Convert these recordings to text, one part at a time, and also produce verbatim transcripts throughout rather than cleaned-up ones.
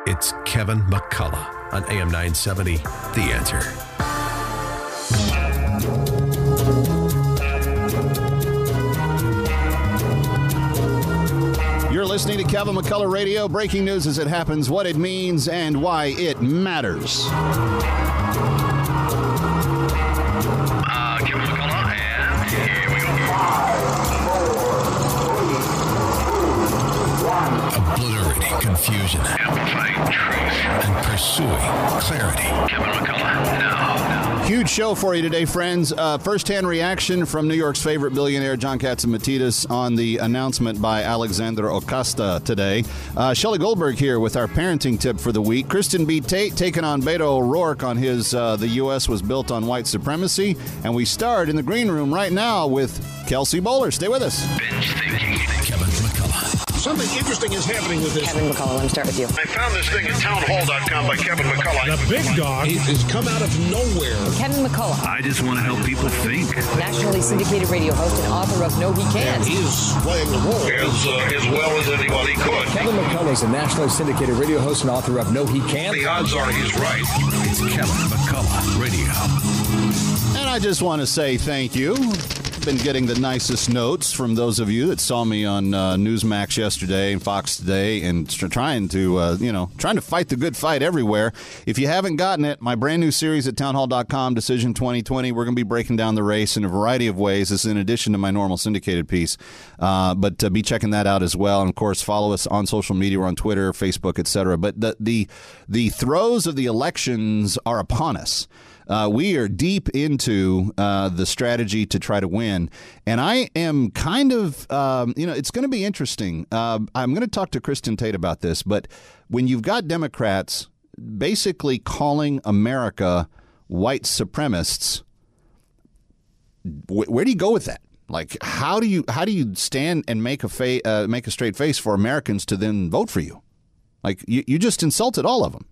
It's Kevin McCullough on A M nine seventy, The Answer. You're listening to Kevin McCullough Radio. Breaking news as it happens, what it means, and why it matters. Uh, Kevin McCullough, and here we go. Obliterating confusion. Amplifying truth. And pursuing clarity. Kevin McCullough, now. Huge show for you today, friends. Uh, first-hand reaction from New York's favorite billionaire, John Catsimatidis, on the announcement by Alexandra Ocasio today. Uh, Shelley Goldberg here with our parenting tip for the week. Kristen B. Tate taking on Beto O'Rourke on his uh, The U S was built on white supremacy. And we start in the green room right now with Kelsey Bowler. Stay with us. Binge thinking. Kevin McCullough. Something interesting is happening with this. Kevin McCullough, let me start with you. I found this thing at townhall dot com by Kevin McCullough. The big dog has come out of nowhere. Kevin McCullough, I just want to help people think. nationally syndicated radio host and author of No He Can't. He's playing the role as, uh, as well as anybody could. Kevin McCullough is a nationally syndicated radio host and author of No He Can't. The odds are he's right. It's Kevin McCullough Radio. And I just want to say thank you. Been getting the nicest notes from those of you that saw me on uh, Newsmax yesterday and Fox today, and tr- trying to, uh, you know, trying to fight the good fight everywhere. If you haven't gotten it, my brand new series at townhall dot com, Decision twenty twenty, we're going to be breaking down the race in a variety of ways. This is in addition to my normal syndicated piece, uh, but uh, be checking that out as well. And of course, follow us on social media. We're on Twitter, Facebook, et cetera. But the the the throes of the elections are upon us. Uh, we are deep into uh, the strategy to try to win. And I am kind of, um, you know, it's going to be interesting. Uh, I'm going to talk to Kristen Tate about this. But when you've got Democrats basically calling America white supremacists, wh- where do you go with that? Like, how do you how do you stand and make a fa- uh, make a straight face for Americans to then vote for you? Like, you, you just insulted all of them.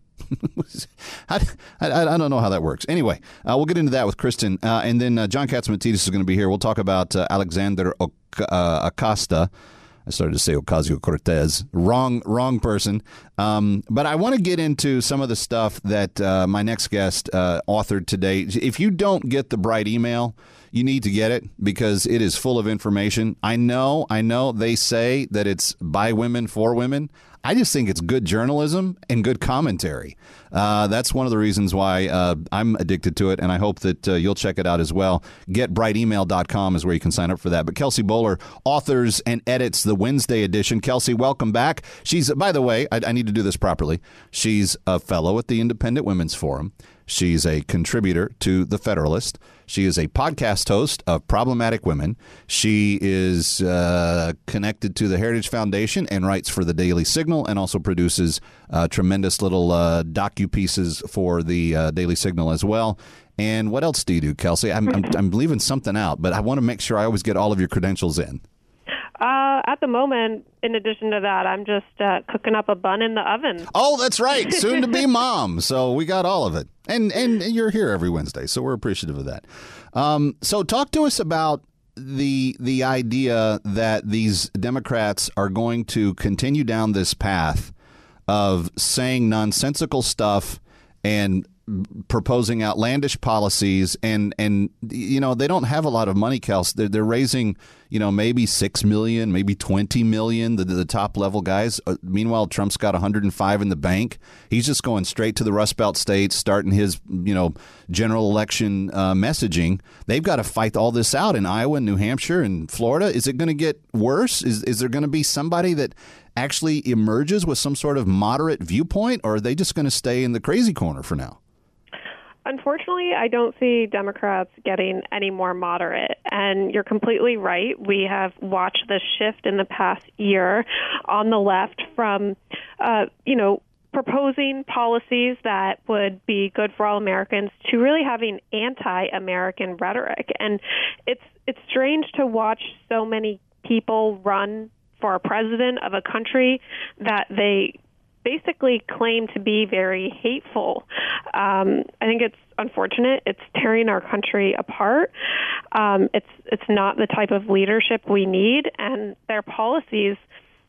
I, I, I don't know how that works. Anyway, uh, we'll get into that with Kristen. Uh, and then uh, John Catsimatidis is going to be here. We'll talk about uh, Alexander o- uh, Acosta. I started to say Ocasio-Cortez. Wrong, wrong person. Um, but I want to get into some of the stuff that uh, my next guest uh, authored today. If you don't get the Bright email, you need to get it because it is full of information. I know, I know they say that it's by women for women. I just think it's good journalism and good commentary. Uh, that's one of the reasons why uh, I'm addicted to it, and I hope that uh, you'll check it out as well. get bright email dot com is where you can sign up for that. But Kelsey Bowler authors and edits the Wednesday edition. Kelsey, welcome back. She's, by the way, I, I need to do this properly. She's a fellow at the Independent Women's Forum. She's a contributor to The Federalist. She is a podcast host of Problematic Women. She is uh, connected to the Heritage Foundation and writes for the Daily Signal, and also produces uh, tremendous little uh, docu-pieces for the uh, Daily Signal as well. And what else do you do, Kelsey? I'm, I'm, I'm leaving something out, but I want to make sure I always get all of your credentials in. Uh, at the moment, in addition to that, I'm just uh, cooking up a bun in the oven. Oh, that's right. Soon to be mom. So we got all of it. And and you're here every Wednesday, so we're appreciative of that. Um, so talk to us about the the idea that these Democrats are going to continue down this path of saying nonsensical stuff and proposing outlandish policies, and and you know they don't have a lot of money, Kels. They're, they're raising, you know, maybe six million, maybe twenty million. The, the top level guys. Uh, meanwhile, Trump's got one hundred five in the bank. He's just going straight to the Rust Belt states, starting his you know general election uh, messaging. They've got to fight all this out in Iowa, New Hampshire, and Florida. Is it going to get worse? Is is there going to be somebody that actually emerges with some sort of moderate viewpoint, or are they just going to stay in the crazy corner for now? Unfortunately, I don't see Democrats getting any more moderate. And you're completely right. We have watched this shift in the past year on the left from, uh, you know, proposing policies that would be good for all Americans to really having anti-American rhetoric. And it's it's strange to watch so many people run for a president of a country that they basically claim to be very hateful. Um, I think it's unfortunate. It's tearing our country apart. Um, it's it's not the type of leadership we need, and their policies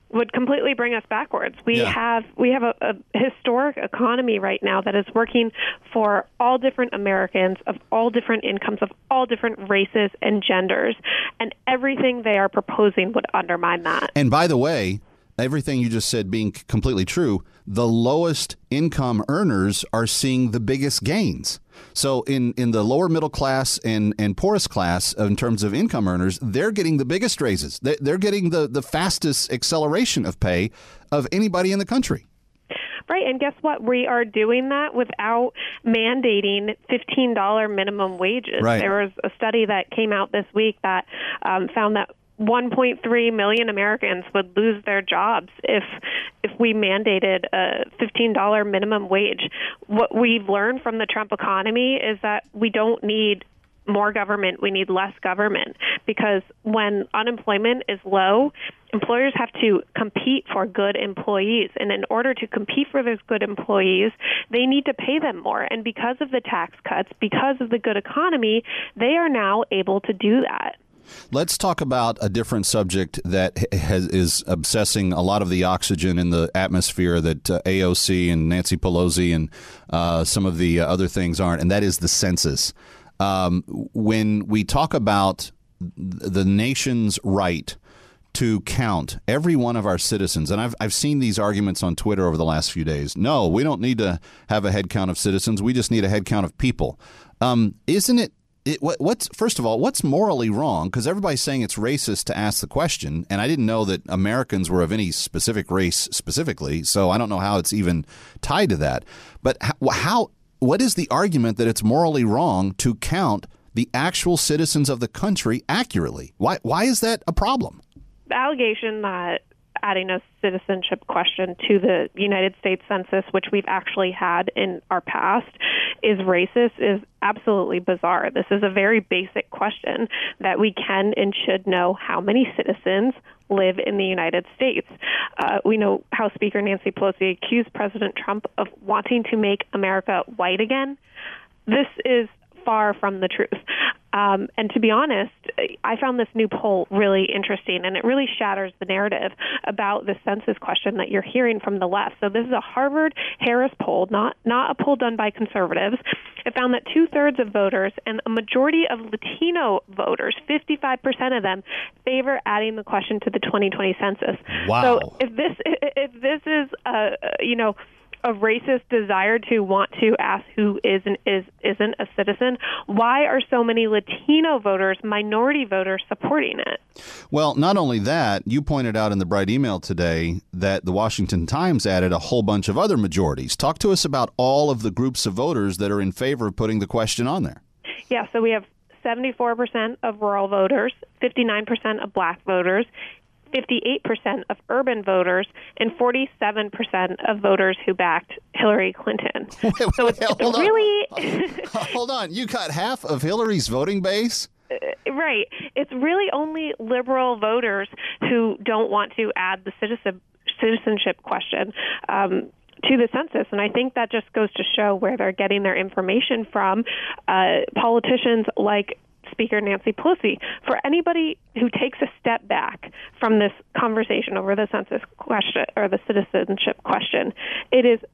would completely bring us backwards. We Yeah. have we have a, a historic economy right now that is working for all different Americans of all different incomes, of all different races and genders, and everything they are proposing would undermine that. And by the way, everything you just said being completely true, the lowest income earners are seeing the biggest gains. So in, in the lower middle class and, and poorest class, in terms of income earners, they're getting the biggest raises. They- They're getting the, the fastest acceleration of pay of anybody in the country. Right, and guess what? We are doing that without mandating fifteen dollars minimum wages. Right. There was a study that came out this week that um, found that one point three million Americans would lose their jobs if if we mandated a fifteen dollars minimum wage. What we've learned from the Trump economy is that we don't need more government, we need less government, because when unemployment is low, employers have to compete for good employees. And in order to compete for those good employees, they need to pay them more. And because of the tax cuts, because of the good economy, they are now able to do that. Let's talk about a different subject that has, is obsessing a lot of the oxygen in the atmosphere that uh, A O C and Nancy Pelosi and uh, some of the other things aren't, and that is the census. Um, when we talk about the nation's right to count every one of our citizens, and I've I've seen these arguments on Twitter over the last few days. No, we don't need to have a head count of citizens. We just need a head count of people. Um, isn't it? It, what, what's first of all, what's morally wrong? Because everybody's saying it's racist to ask the question, and I didn't know that Americans were of any specific race specifically, so I don't know how it's even tied to that. But how, how what is the argument that it's morally wrong to count the actual citizens of the country accurately? Why why is that a problem? The allegation that adding a citizenship question to the United States Census, which we've actually had in our past, is racist is absolutely bizarre. This is a very basic question that we can and should know how many citizens live in the United States. Uh, we know House Speaker Nancy Pelosi accused President Trump of wanting to make America white again. This is far from the truth. Um, and to be honest, I found this new poll really interesting, and it really shatters the narrative about the census question that you're hearing from the left. So this is a Harvard-Harris poll, not, not a poll done by conservatives. It found that two-thirds of voters and a majority of Latino voters, fifty-five percent of them, favor adding the question to the twenty twenty census. Wow. So if this, if this is, uh, you know, a racist desire to want to ask who is and is isn't a citizen, why are so many Latino voters, minority voters, supporting it? Well, not only that, you pointed out in the Bright email today that the Washington Times added a whole bunch of other majorities. Talk to us about all of the groups of voters that are in favor of putting the question on there. Yeah, so we have seventy-four percent of rural voters, fifty-nine percent of black voters, fifty-eight percent of urban voters, and forty-seven percent of voters who backed Hillary Clinton. Wait, wait, so it's, wait, it's hold on. really... Hold on. You got half of Hillary's voting base? Right. It's really only liberal voters who don't want to add the citizen, citizenship question um, to the census. And I think that just goes to show where they're getting their information from. Uh, politicians like Speaker Nancy Pelosi. For anybody who takes a step back from this conversation over the census question or the citizenship question, it is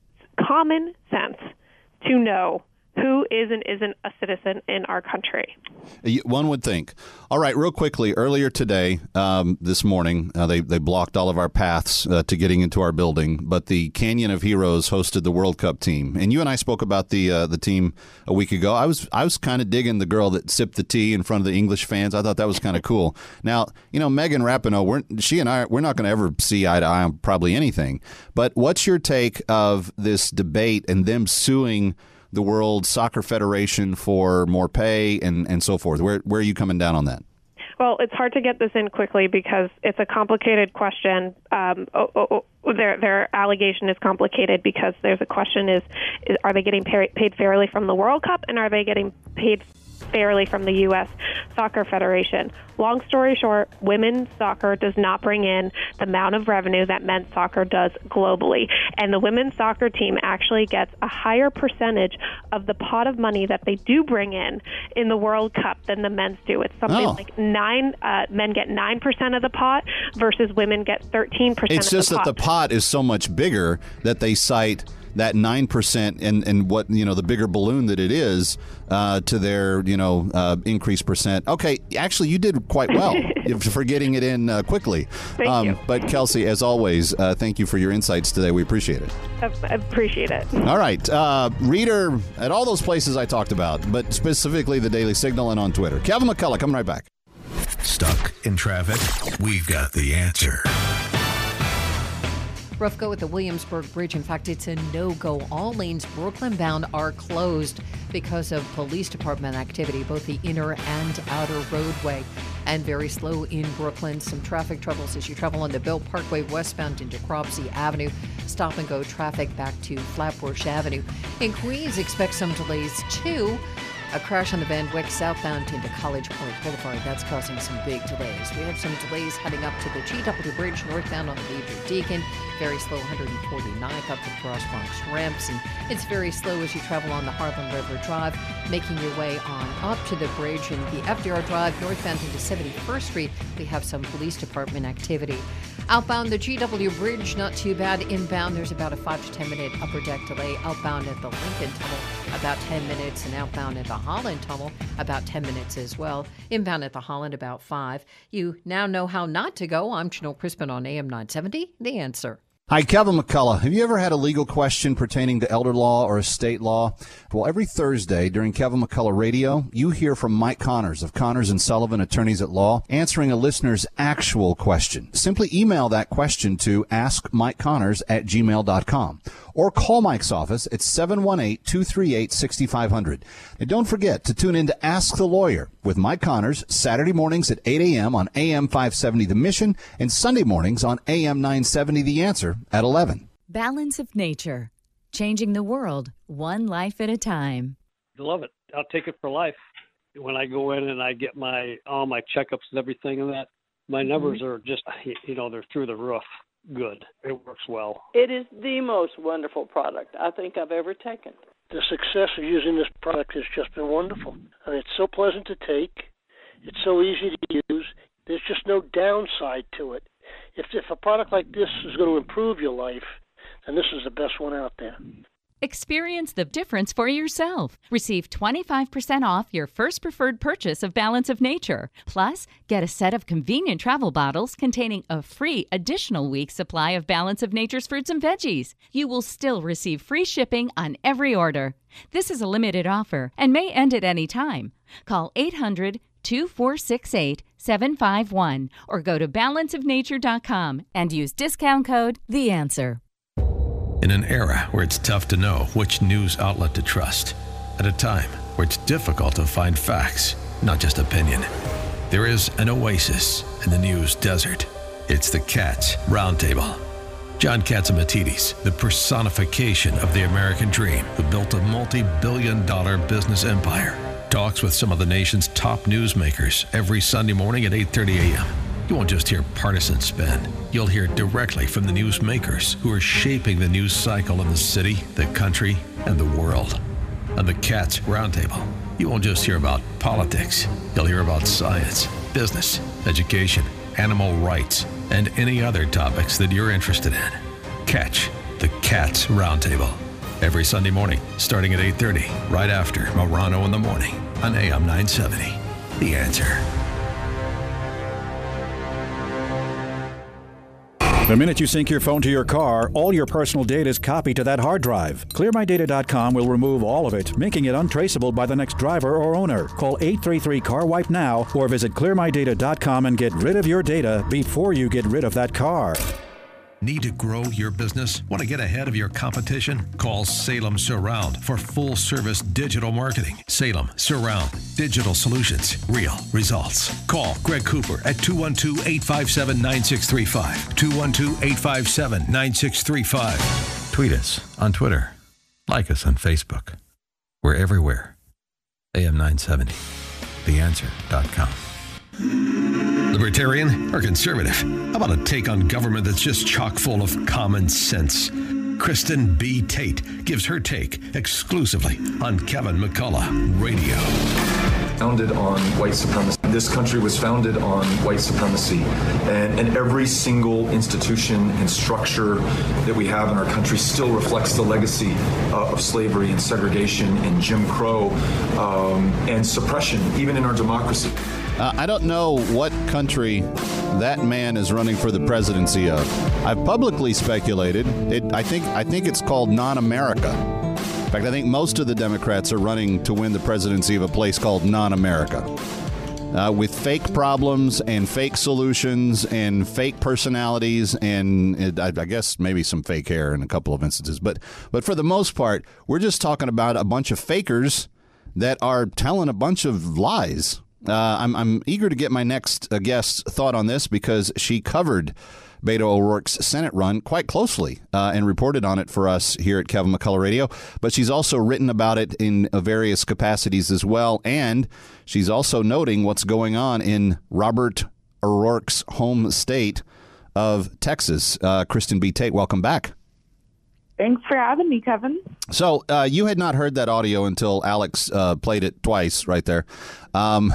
common sense to know who is and isn't a citizen in our country. One would think. All right, real quickly, earlier today, um, this morning, uh, they, they blocked all of our paths uh, to getting into our building, but the Canyon of Heroes hosted the World Cup team. And you and I spoke about the uh, the team a week ago. I was I was kind of digging the girl that sipped the tea in front of the English fans. I thought that was kind of cool. Now, you know, Megan Rapinoe, we're, she and I, we're not going to ever see eye to eye on probably anything. But what's your take of this debate and them suing the World Soccer Federation for more pay and, and so forth? Where where are you coming down on that? Well, it's hard to get this in quickly because it's a complicated question. Um, oh, oh, oh, their their allegation is complicated because there's a question: is, is are they getting pay, paid fairly from the World Cup, and are they getting paid fairly from the U S Soccer Federation. Long story short, women's soccer does not bring in the amount of revenue that men's soccer does globally. And the women's soccer team actually gets a higher percentage of the pot of money that they do bring in in the World Cup than the men's do. It's something Oh. like nine, uh, men get nine percent of the pot versus women get thirteen percent It's of the just pot. that the pot is so much bigger that they cite that nine percent and, and what, you know, the bigger balloon that it is uh, to their, you know, uh, increased percent. Okay, actually, you did quite well for getting it in uh, quickly. Thank you. But, Kelsey, as always, uh, thank you for your insights today. We appreciate it. I I appreciate it. All right. Uh, reader at all those places I talked about, but specifically the Daily Signal and on Twitter. Kevin McCullough, coming right back. Stuck in traffic? We've got the answer. Rough go at the Williamsburg Bridge. In fact, it's a no-go. All lanes Brooklyn bound are closed because of police department activity, both the inner and outer roadway. And very slow in Brooklyn. Some traffic troubles as you travel on the Belt Parkway westbound into Cropsey Avenue. Stop and go traffic back to Flatbush Avenue. In Queens, expect some delays too. A crash on the Van Wyck southbound into College Point Boulevard. That's causing some big delays. We have some delays heading up to the G W Bridge northbound on the Major Deacon. Very slow, one forty-ninth up to Cross Bronx ramps. And it's very slow as you travel on the Harlem River Drive, making your way on up to the bridge. And the F D R Drive northbound into seventy-first Street, we have some police department activity. Outbound the G W Bridge, not too bad. Inbound, there's about a five to ten minute upper deck delay. Outbound at the Lincoln Tunnel, about ten minutes. And outbound at the Holland Tunnel, about ten minutes as well. Inbound at the Holland, about five. You now know how not to go. I'm Janelle Crispin on A M nine seventy. The Answer. Hi, Kevin McCullough. Have you ever had a legal question pertaining to elder law or estate law? Well, every Thursday during Kevin McCullough Radio, you hear from Mike Connors of Connors and Sullivan Attorneys at Law, answering a listener's actual question. Simply email that question to ask mike connors at gmail dot com or call Mike's office at seven one eight, two three eight, six five zero zero. And don't forget to tune in to Ask the Lawyer with Mike Connors Saturday mornings at eight a.m. on A M five seventy The Mission and Sunday mornings on A M nine seventy The Answer at eleven. Balance of Nature, changing the world one life at a time. Love it. I'll take it for life. When I go in and I get my all my checkups and everything and that, my numbers are just, you know, they're through the roof. Good. It works well. It is the most wonderful product I think I've ever taken. The success of using this product has just been wonderful. And it's so pleasant to take. It's so easy to use. There's just no downside to it. If, if a product like this is going to improve your life, then this is the best one out there. Experience the difference for yourself. Receive twenty-five percent off your first preferred purchase of Balance of Nature. Plus, get a set of convenient travel bottles containing a free additional week supply of Balance of Nature's fruits and veggies. You will still receive free shipping on every order. This is a limited offer and may end at any time. Call eight hundred, two four six eight, seven five one or go to balance of nature dot com and use discount code The Answer. In an era where it's tough to know which news outlet to trust, at a time where it's difficult to find facts, not just opinion, there is an oasis in the news desert. It's the Katz Roundtable. John Catsimatidis, the personification of the American dream, who built a multi-billion dollar business empire, talks with some of the nation's top newsmakers every Sunday morning at eight thirty a.m. You won't just hear partisan spin. You'll hear directly from the newsmakers who are shaping the news cycle in the city, the country, and the world. On the Katz Roundtable, you won't just hear about politics. You'll hear about science, business, education, animal rights, and any other topics that you're interested in. Catch the Katz Roundtable every Sunday morning, starting at eight thirty, right after Morano in the Morning on A M nine seventy. The Answer. The minute you sync your phone to your car, all your personal data is copied to that hard drive. clear my data dot com will remove all of it, making it untraceable by the next driver or owner. Call eight three three, C A R wipe now or visit clear my data dot com and get rid of your data before you get rid of that car. Need to grow your business? Want to get ahead of your competition? Call Salem Surround for full-service digital marketing. Salem Surround. Digital solutions. Real results. Call Greg Cooper at two one two, eight five seven, nine six three five. two one two, eight five seven, nine six three five. Tweet us on Twitter. Like us on Facebook. We're everywhere. A M nine seventy. the answer dot com. Libertarian or conservative? How about a take on government that's just chock full of common sense? Kristen B. Tate gives her take exclusively on Kevin McCullough Radio. Founded on white supremacy. This country was founded on white supremacy. And, and every single institution and structure that we have in our country still reflects the legacy uh, of slavery and segregation and Jim Crow um, and suppression, even in our democracy. Uh, I don't know what country that man is running for the presidency of. I've publicly speculated. It, I think I think it's called Non-America. In fact, I think most of the Democrats are running to win the presidency of a place called Non-America. Uh, with fake problems and fake solutions and fake personalities and it, I, I guess maybe some fake hair in a couple of instances. But but for the most part, we're just talking about a bunch of fakers that are telling a bunch of lies. Uh, I'm, I'm eager to get my next uh, guest's thought on this because she covered Beto O'Rourke's Senate run quite closely uh, and reported on it for us here at Kevin McCullough Radio. But she's also written about it in uh, various capacities as well. And she's also noting what's going on in Robert O'Rourke's home state of Texas. Uh, Kristen B. Tate, welcome back. Thanks for having me, Kevin. So uh, you had not heard that audio until Alex uh, played it twice right there. Um,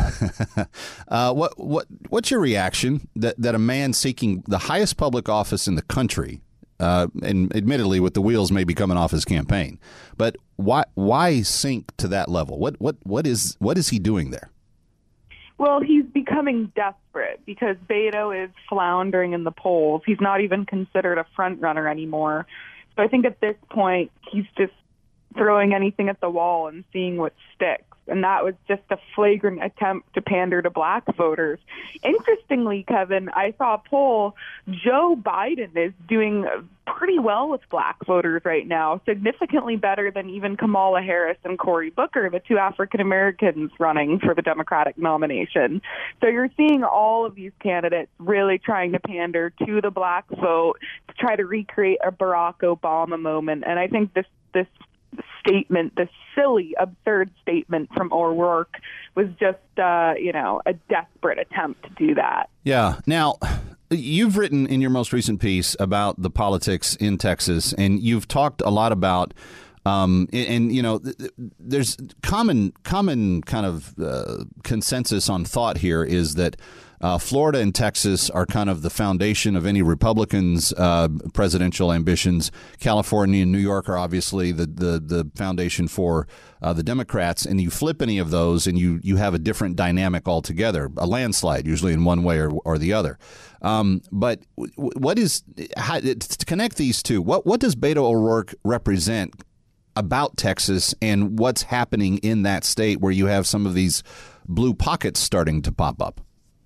uh, what what what's your reaction that, that a man seeking the highest public office in the country, uh, and admittedly with the wheels maybe coming off his campaign, but why why sink to that level? What what what is what is he doing there? Well, he's becoming desperate because Beto is floundering in the polls. He's not even considered a front runner anymore. So I think at this point, he's just throwing anything at the wall and seeing what sticks. And that was just a flagrant attempt to pander to black voters. Interestingly, Kevin, I saw a poll. Joe Biden is doing pretty well with black voters right now, significantly better than even Kamala Harris and Cory Booker, the two African Americans running for the Democratic nomination. So you're seeing all of these candidates really trying to pander to the black vote to try to recreate a Barack Obama moment. And I think this this statement, this silly, absurd statement from O'Rourke was just, uh, you know, a desperate attempt to do that. Yeah. Now, you've written in your most recent piece about the politics in Texas, and you've talked a lot about, um, and, and you know, there's common, common kind of uh, consensus on thought here is that Uh, Florida and Texas are kind of the foundation of any Republicans' uh, presidential ambitions. California and New York are obviously the the, the foundation for uh, the Democrats. And you flip any of those and you you have a different dynamic altogether, a landslide usually in one way or, or the other. Um, but what is how, to connect these two? What what does Beto O'Rourke represent about Texas and what's happening in that state where you have some of these blue pockets starting to pop up?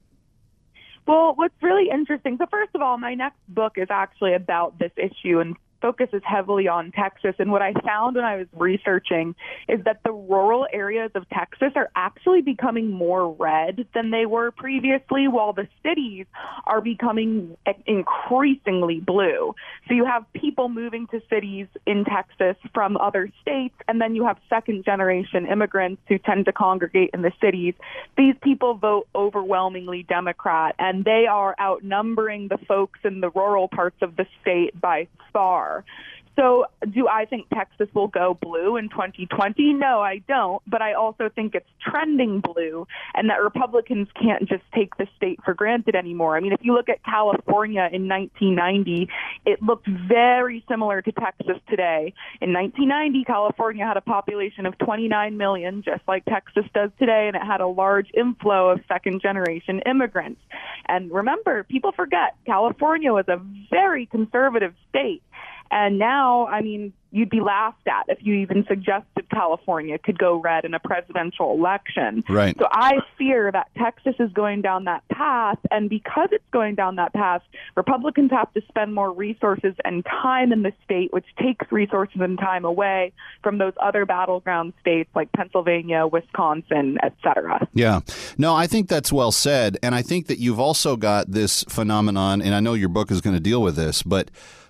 Well, what's really interesting, so first of all, my next book is actually about this issue and focuses heavily on Texas. And what I found when I was researching is that the rural areas of Texas are actually becoming more red than they were previously, while the cities are becoming increasingly blue. So you have people moving to cities in Texas from other states, and then you have second-generation immigrants who tend to congregate in the cities. These people vote overwhelmingly Democrat, and they are outnumbering the folks in the rural parts of the state by far. So do I think Texas will go blue in twenty twenty? No, I don't. But I also think it's trending blue and that Republicans can't just take the state for granted anymore. I mean, if you look at California in nineteen ninety, it looked very similar to Texas today. In nineteen ninety, California had a population of twenty-nine million, just like Texas does today, and it had a large inflow of second-generation immigrants. And remember, people forget, California was a very conservative state. And now, I mean, you'd be laughed at if you even suggested California could go red in a presidential election. Right. So I fear that Texas is going down that path. And because it's going down that path, Republicans have to spend more resources and time in the state, which takes resources and time away from those other battleground states like Pennsylvania, Wisconsin, et cetera. Yeah. No, I think that's well said. And I think that you've also got this phenomenon, and I know your book is going to deal with this, but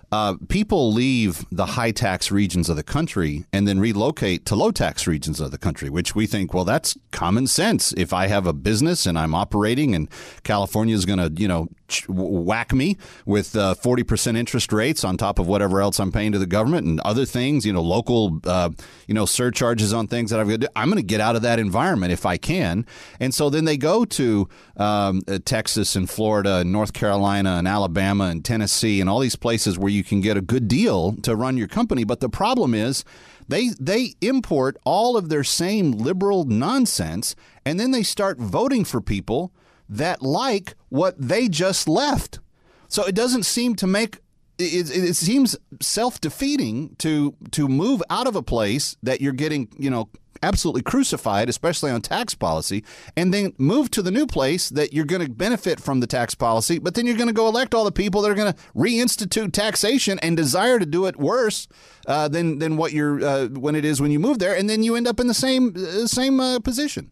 uh, people leave the high tax regions of the country and then relocate to low tax regions of the country, which we think, well, that's common sense. If I have a business and I'm operating and California is going to, you know, whack me with uh, forty percent interest rates on top of whatever else I'm paying to the government and other things, you know, local, uh, you know, surcharges on things that I've got to do, I'm going to get out of that environment if I can. And so then they go to um, Texas and Florida and North Carolina and Alabama and Tennessee and all these places where you can get a good deal to run your company. But the problem is they they import all of their same liberal nonsense, and then they start voting for people that like what they just left. So it doesn't seem to make it, it seems self-defeating to to move out of a place that you're getting, you know, absolutely crucified, especially on tax policy, and then move to the new place that you're going to benefit from the tax policy, but then you're going to go elect all the people that are going to reinstitute taxation and desire to do it worse uh, than than what you're uh, when it is when you move there, and then you end up in the same uh, same uh, position.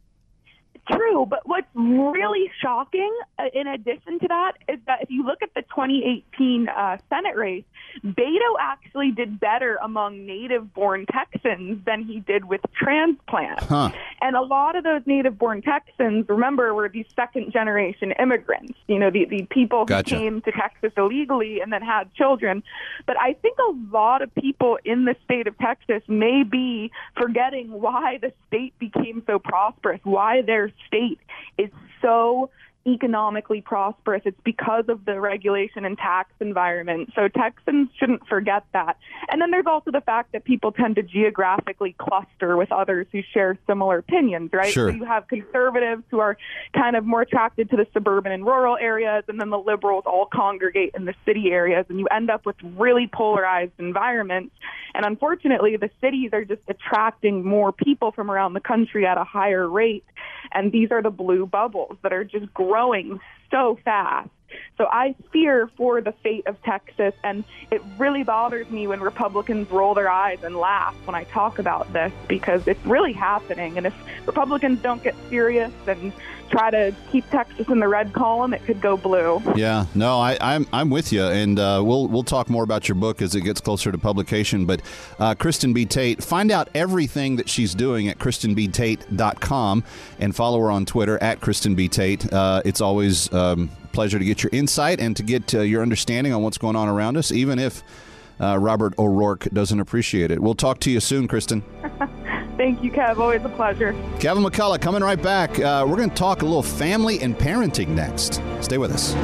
True, but what's really shocking, uh, in addition to that, is that if you look at the twenty eighteen uh, Senate race, Beto actually did better among native-born Texans than he did with transplants. Huh. And a lot of those native-born Texans, remember, were these second-generation immigrants, you know, the, the people Gotcha. who came to Texas illegally and then had children. But I think a lot of people in the state of Texas may be forgetting why the state became so prosperous, why their state is so economically prosperous. It's because of the regulation and tax environment. So Texans shouldn't forget that. And then there's also the fact that people tend to geographically cluster with others who share similar opinions, right? Sure. So you have conservatives who are kind of more attracted to the suburban and rural areas, and then the liberals all congregate in the city areas, and you end up with really polarized environments. And unfortunately, the cities are just attracting more people from around the country at a higher rate. And these are the blue bubbles that are just growing so fast. So I fear for the fate of Texas, and it really bothers me when Republicans roll their eyes and laugh when I talk about this, because it's really happening. And if Republicans don't get serious and try to keep Texas in the red column, it could go blue. Yeah, no, I, I'm I'm with you, and uh, we'll we'll talk more about your book as it gets closer to publication. But uh, Kristen B. Tate, find out everything that she's doing at kristen b tate dot com and follow her on Twitter at Kristen B. Tate. Uh, it's always um, a pleasure to get your insight and to get uh, your understanding on what's going on around us, even if uh, Robert O'Rourke doesn't appreciate it. We'll talk to you soon, Kristen. Thank you, Kev. Always a pleasure. Kevin McCullough coming right back. Uh, we're going to talk a little family and parenting next. Stay with us.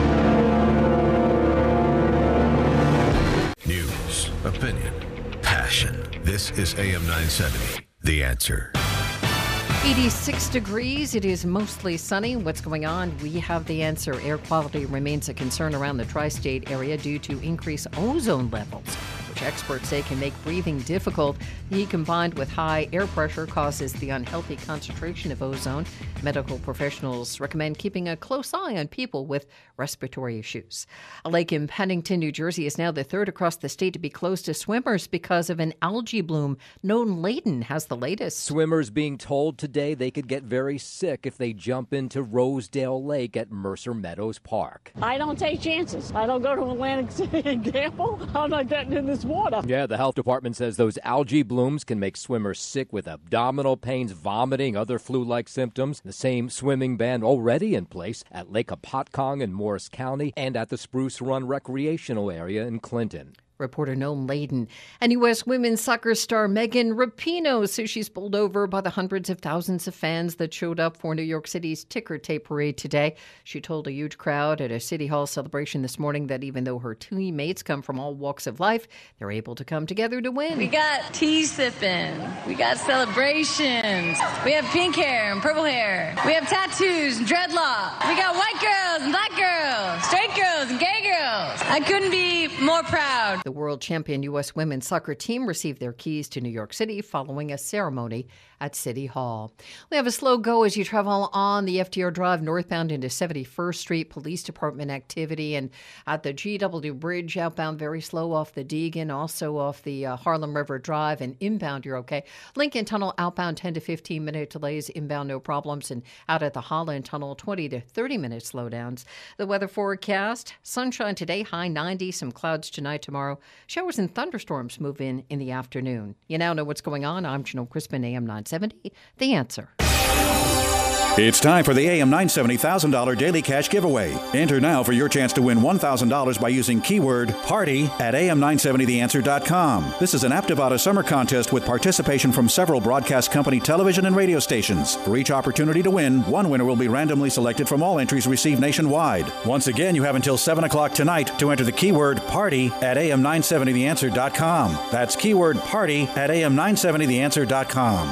News, opinion, passion. This is A M nine seventy, The Answer. eighty-six degrees. It is mostly sunny. What's going on? We have the answer. Air quality remains a concern around the tri-state area due to increased ozone levels, which experts say can make breathing difficult. The heat combined with high air pressure causes the unhealthy concentration of ozone. Medical professionals recommend keeping a close eye on people with respiratory issues. A lake in Pennington, New Jersey is now the third across the state to be closed to swimmers because of an algae bloom. Nolan Layden has the latest. Swimmers being told today they could get very sick if they jump into Rosedale Lake at Mercer Meadows Park. I don't take chances. I don't go to Atlantic City and gamble. I'm not getting in this water. Yeah, the health department says those algae blooms can make swimmers sick with abdominal pains, vomiting, other flu-like symptoms. The same swimming ban already in place at Lake Apotcong in Morris County and at the Spruce Run Recreational Area in Clinton. Reporter Noam Layden. And U S women's soccer star Megan Rapinoe says she's bowled over by the hundreds of thousands of fans that showed up for New York City's ticker tape parade today. She told a huge crowd at a City Hall celebration this morning that even though her teammates come from all walks of life, they're able to come together to win. We got tea sipping. We got celebrations. We have pink hair and purple hair. We have tattoos and dreadlocks. We got white girls and black girls, straight girls and gay girls. I couldn't be more proud. The world champion U S women's soccer team received their keys to New York City following a ceremony at City Hall. We have a slow go as you travel on the F D R Drive northbound into seventy-first Street. Police Department activity, and at the G W Bridge outbound very slow off the Deegan, also off the uh, Harlem River Drive, and inbound you're okay. Lincoln Tunnel outbound ten to fifteen minute delays, inbound no problems, and out at the Holland Tunnel twenty to thirty minute slowdowns. The weather forecast, sunshine today, high high ninety, some clouds tonight, tomorrow. Showers and thunderstorms move in in the afternoon. You now know what's going on. I'm Janelle Crispin, A M nine seventy. The Answer. It's time for the A M nine seventy one thousand dollars Daily Cash Giveaway. Enter now for your chance to win one thousand dollars by using keyword PARTY at A M nine seventy the answer dot com. This is an Aptivada summer contest with participation from several broadcast company television and radio stations. For each opportunity to win, one winner will be randomly selected from all entries received nationwide. Once again, you have until seven o'clock tonight to enter the keyword PARTY at A M nine seventy the answer dot com. That's keyword PARTY at A M nine seventy the answer dot com.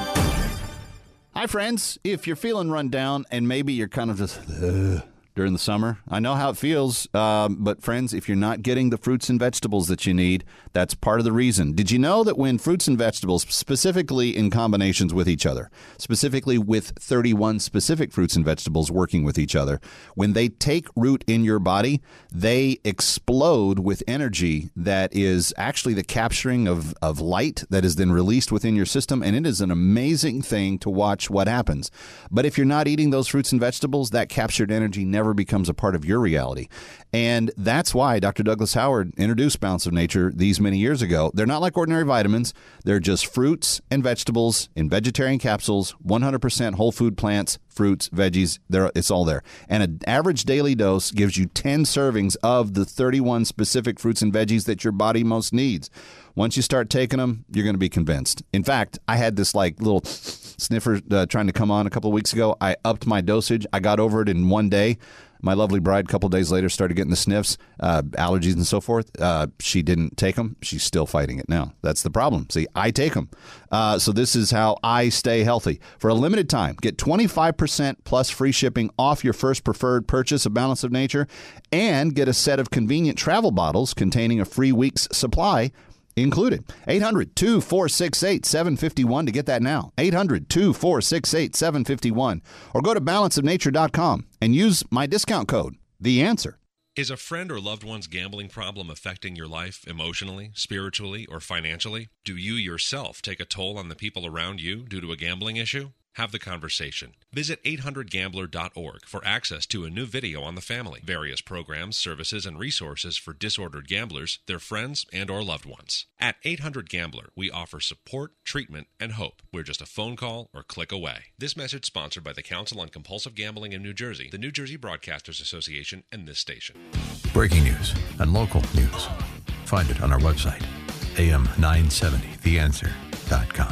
Hi, friends. If you're feeling run down and maybe you're kind of just uh, during the summer, I know how it feels. Um, but, friends, if you're not getting the fruits and vegetables that you need, that's part of the reason. Did you know that when fruits and vegetables, specifically in combinations with each other, specifically with thirty-one specific fruits and vegetables working with each other, when they take root in your body, they explode with energy that is actually the capturing of, of light that is then released within your system, and it is an amazing thing to watch what happens. But if you're not eating those fruits and vegetables, that captured energy never becomes a part of your reality. And that's why Doctor Douglas Howard introduced Balance of Nature these many years ago. They're not like ordinary vitamins. They're just fruits and vegetables in vegetarian capsules, one hundred percent whole food plants, fruits, veggies. There, it's all there. And an average daily dose gives you ten servings of the thirty-one specific fruits and veggies that your body most needs. Once you start taking them, you're going to be convinced. In fact, I had this like little sniffer uh, trying to come on a couple of weeks ago. I upped my dosage. I got over it in one day. My lovely bride, a couple of days later, started getting the sniffs, uh, allergies and so forth. Uh, she didn't take them. She's still fighting it now. That's the problem. See, I take them. Uh, so this is how I stay healthy. For a limited time, get twenty-five percent plus free shipping off your first preferred purchase of Balance of Nature and get a set of convenient travel bottles containing a free week's supply included. eight hundred, two four six eight, seven five one to get that now. eight hundred, two four six eight, seven five one. Or go to balance of nature dot com and use my discount code, The Answer. Is a friend or loved one's gambling problem affecting your life emotionally, spiritually, or financially? Do you yourself take a toll on the people around you due to a gambling issue? Have the conversation. Visit eight hundred gambler dot org for access to a new video on the family, various programs, services, and resources for disordered gamblers, their friends, and or loved ones. At eight hundred gambler, we offer support, treatment, and hope. We're just a phone call or click away. This message sponsored by the Council on Compulsive Gambling in New Jersey, the New Jersey Broadcasters Association, and this station. Breaking news and local news. Find it on our website, A M nine seventy the answer dot com.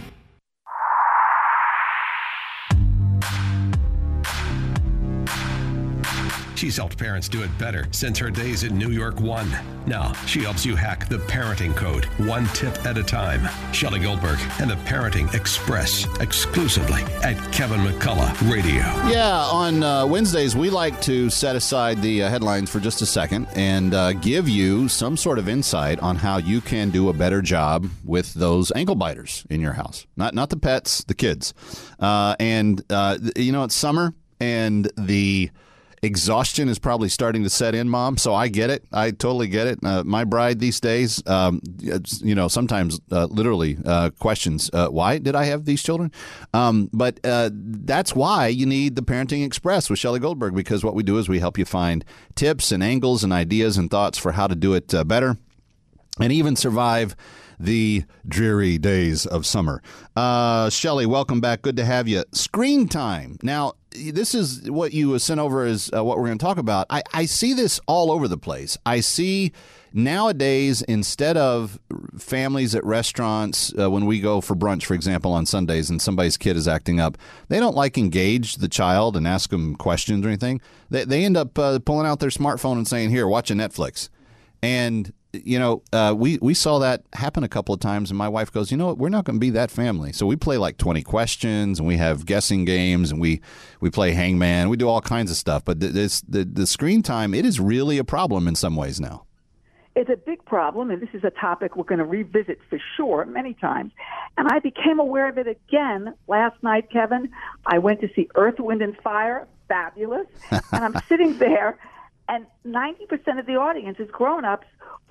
She's helped parents do it better since her days at New York One. Now, she helps you hack the parenting code one tip at a time. Shelley Goldberg and the Parenting Express exclusively at Kevin McCullough Radio. Yeah, on uh, Wednesdays, we like to set aside the uh, headlines for just a second and uh, give you some sort of insight on how you can do a better job with those ankle biters in your house. Not, not the pets, the kids. Uh, and, uh, you know, it's summer and the exhaustion is probably starting to set in, Mom. So I get it. I totally get it. Uh, my bride these days, um, you know, sometimes uh, literally uh, questions, uh, why did I have these children? Um, but uh, that's why you need the Parenting Express with Shelley Goldberg, because what we do is we help you find tips and angles and ideas and thoughts for how to do it uh, better and even survive the dreary days of summer. Uh, Shelley, welcome back. Good to have you. Screen time. Now, this is what you sent over as uh, what we're going to talk about. I, I see this all over the place. I see nowadays, instead of families at restaurants, uh, when we go for brunch, for example, on Sundays, and somebody's kid is acting up, they don't like engage the child and ask them questions or anything. They, they end up uh, pulling out their smartphone and saying, here, watch a Netflix. And you know, uh, we, we saw that happen a couple of times, and my wife goes, you know what, we're not going to be that family. So we play like twenty questions, and we have guessing games, and we, we play hangman. We do all kinds of stuff. But this, the, the screen time, it is really a problem in some ways now. It's a big problem, and this is a topic we're going to revisit for sure many times. And I became aware of it again last night, Kevin. I went to see Earth, Wind, and Fire, fabulous, and I'm sitting there, and ninety percent of the audience is grown-ups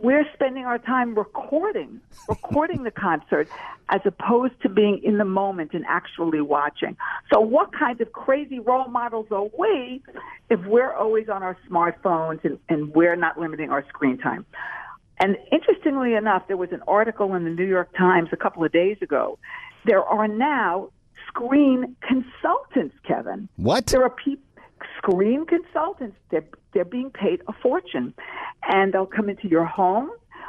we're spending our time recording, recording the concert as opposed to being in the moment and actually watching. So what kind of crazy role models are we if we're always on our smartphones and, and we're not limiting our screen time? And interestingly enough, there was an article in the New York Times a couple of days ago. There are now screen consultants, Kevin. What? There are people, screen consultants. They're, they're being paid a fortune. And they'll come into your home.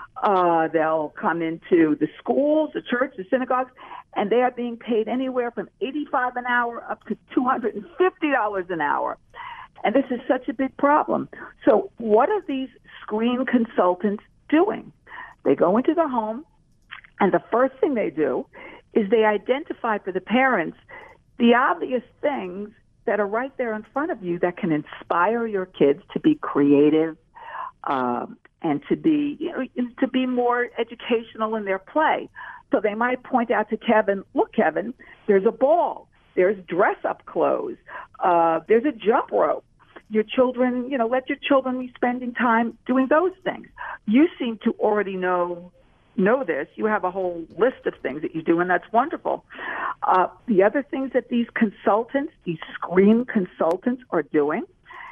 Uh, they'll come into the schools, the church, the synagogues, and they are being paid anywhere from eighty-five dollars an hour up to two hundred fifty dollars an hour. And this is such a big problem. So what are these screen consultants doing? They go into the home, and the first thing they do is they identify for the parents the obvious things that are right there in front of you that can inspire your kids to be creative, um, and to be, you know, to be more educational in their play. So they might point out to Kevin, look, Kevin, there's a ball, there's dress-up clothes, uh, there's a jump rope. Your children, you know, let your children be spending time doing those things. You seem to already know know this. You have a whole list of things that you do, and that's wonderful. Uh, the other things that these consultants, these screen consultants are doing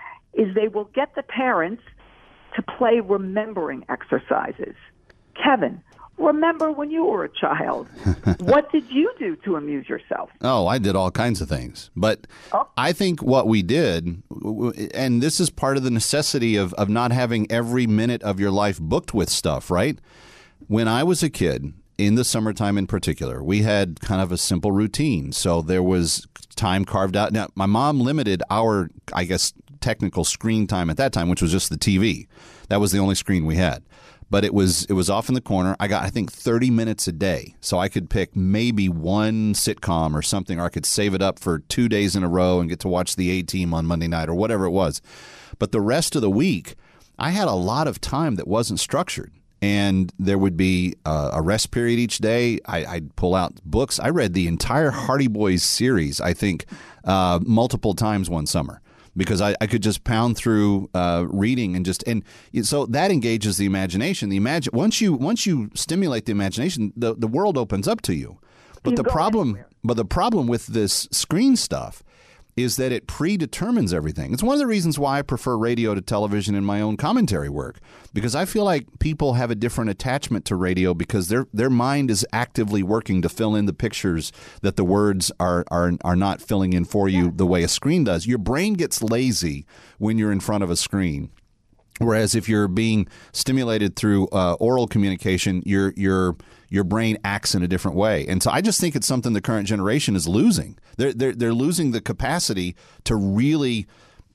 is they will get the parents to play remembering exercises. Kevin, remember when you were a child? What did you do to amuse yourself? Oh, I did all kinds of things. But oh. I think what we did, and this is part of the necessity of, of not having every minute of your life booked with stuff, right? When I was a kid, in the summertime in particular, we had kind of a simple routine. So there was time carved out. Now, my mom limited our, I guess, technical screen time at that time, which was just the T V. That was the only screen we had. But it was it was off in the corner. I got, I think, thirty minutes a day. So I could pick maybe one sitcom or something, or I could save it up for two days in a row and get to watch the A-Team on Monday night or whatever it was. But the rest of the week, I had a lot of time that wasn't structured. And there would be uh, a rest period each day. I, I'd pull out books. I read the entire Hardy Boys series, I think, uh, multiple times one summer. Because I, I could just pound through uh, reading and just and so that engages the imagination. The imagine once you once you stimulate the imagination, the the world opens up to you. But the problem, anywhere. but the problem with this screen stuff is that it predetermines everything. It's one of the reasons why I prefer radio to television in my own commentary work, because I feel like people have a different attachment to radio because their their mind is actively working to fill in the pictures that the words are are are not filling in for you the way a screen does. Your brain gets lazy when you're in front of a screen. Whereas if you're being stimulated through uh, oral communication, your your your brain acts in a different way. And so I just think it's something the current generation is losing. They're they're, they're losing the capacity to really